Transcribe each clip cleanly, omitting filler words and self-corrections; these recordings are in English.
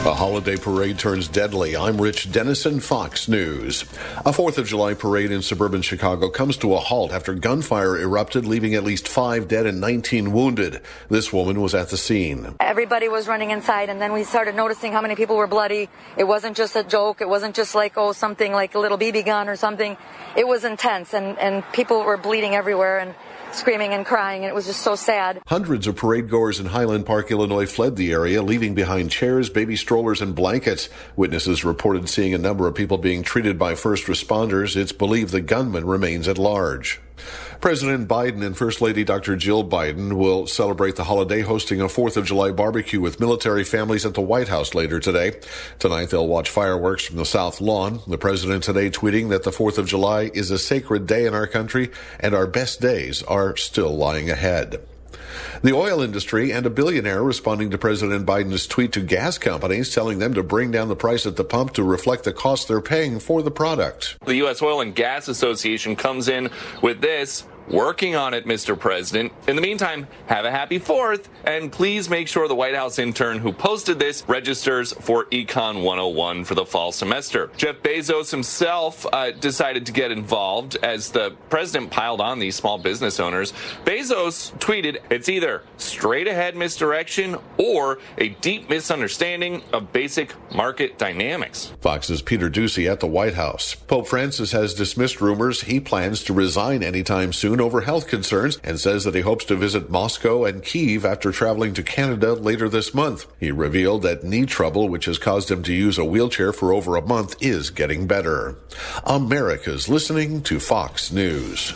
A holiday parade turns deadly. I'm Rich Dennison, Fox News. A 4th of July parade in suburban Chicago comes to a halt after gunfire erupted, leaving at least 5 dead and 19 wounded. This woman was at the scene. Everybody was running inside, and then we started noticing how many people were bloody. It wasn't just a joke. It wasn't just like, something like a little BB gun or something. It was intense, and people were bleeding everywhere and screaming and crying, and it was just so sad. Hundreds of parade goers in Highland Park, Illinois fled the area, leaving behind chairs, baby strollers, and blankets. Witnesses reported seeing a number of people being treated by first responders. It's believed the gunman remains at large. President Biden and First Lady Dr. Jill Biden will celebrate the holiday hosting a 4th of July barbecue with military families at the White House later today. Tonight, they'll watch fireworks from the South Lawn. The president today tweeting that the 4th of July is a sacred day in our country and our best days are still lying ahead. The oil industry and a billionaire responding to President Biden's tweet to gas companies telling them to bring down the price at the pump to reflect the cost they're paying for the product. The U.S. Oil and Gas Association comes in with this: working on it, Mr. President. In the meantime, have a happy 4th, and please make sure the White House intern who posted this registers for Econ 101 for the fall semester. Jeff Bezos himself decided to get involved as the president piled on these small business owners. Bezos tweeted, "It's either straight ahead misdirection or a deep misunderstanding of basic market dynamics." Fox's Peter Doocy at the White House. Pope Francis has dismissed rumors he plans to resign anytime soon over health concerns and says that he hopes to visit Moscow and Kyiv after traveling to Canada later this month. He revealed that knee trouble, which has caused him to use a wheelchair for over a month, is getting better. America's listening to Fox News.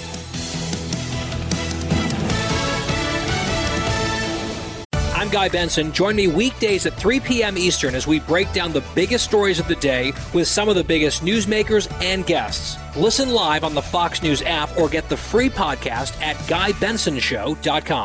I'm Guy Benson. Join me weekdays at 3 p.m. Eastern as we break down the biggest stories of the day with some of the biggest newsmakers and guests. Listen live on the Fox News app or get the free podcast at GuyBensonShow.com.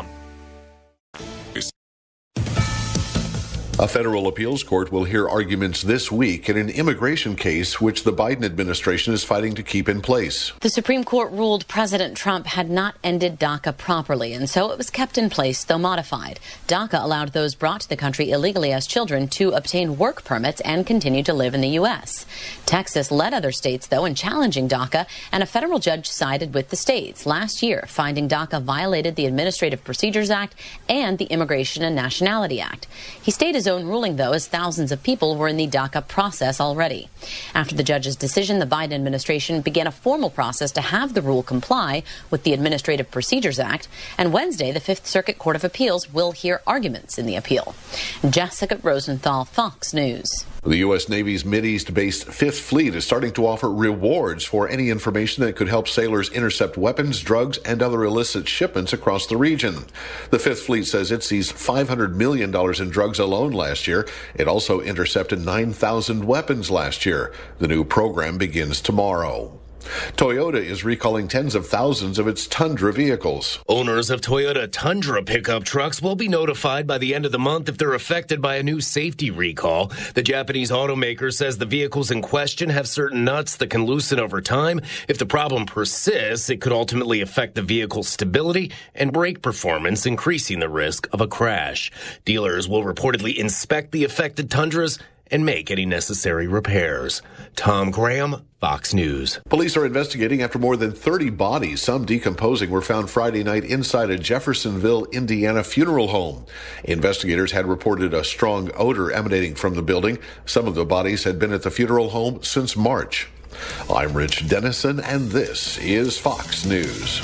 A federal appeals court will hear arguments this week in an immigration case which the Biden administration is fighting to keep in place. The Supreme Court ruled President Trump had not ended DACA properly, and so it was kept in place, though modified. DACA allowed those brought to the country illegally as children to obtain work permits and continue to live in the U.S. Texas led other states, though, in challenging DACA, and a federal judge sided with the states last year, finding DACA violated the Administrative Procedures Act and the Immigration and Nationality Act. He stayed his own ruling, though, as thousands of people were in the DACA process already. After the judge's decision, the Biden administration began a formal process to have the rule comply with the Administrative Procedures Act, and Wednesday, the Fifth Circuit Court of Appeals will hear arguments in the appeal. Jessica Rosenthal, Fox News. The U.S. Navy's Mideast-based Fifth Fleet is starting to offer rewards for any information that could help sailors intercept weapons, drugs, and other illicit shipments across the region. The Fifth Fleet says it seized $500 million in drugs alone last year. It also intercepted 9,000 weapons last year. The new program begins tomorrow. Toyota is recalling tens of thousands of its Tundra vehicles. Owners of Toyota Tundra pickup trucks will be notified by the end of the month if they're affected by a new safety recall. The Japanese automaker says the vehicles in question have certain nuts that can loosen over time. If the problem persists, it could ultimately affect the vehicle's stability and brake performance, increasing the risk of a crash. Dealers will reportedly inspect the affected Tundras and make any necessary repairs. Tom Graham, Fox News. Police are investigating after more than 30 bodies, some decomposing, were found Friday night inside a Jeffersonville, Indiana funeral home. Investigators had reported a strong odor emanating from the building. Some of the bodies had been at the funeral home since March. I'm Rich Dennison, and this is Fox News.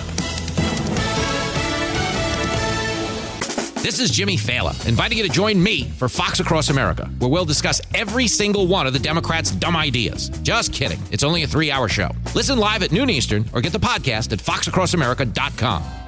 This is Jimmy Fallon, inviting you to join me for Fox Across America, where we'll discuss every single one of the Democrats' dumb ideas. Just kidding. It's only a 3-hour show. Listen live at noon Eastern or get the podcast at foxacrossamerica.com.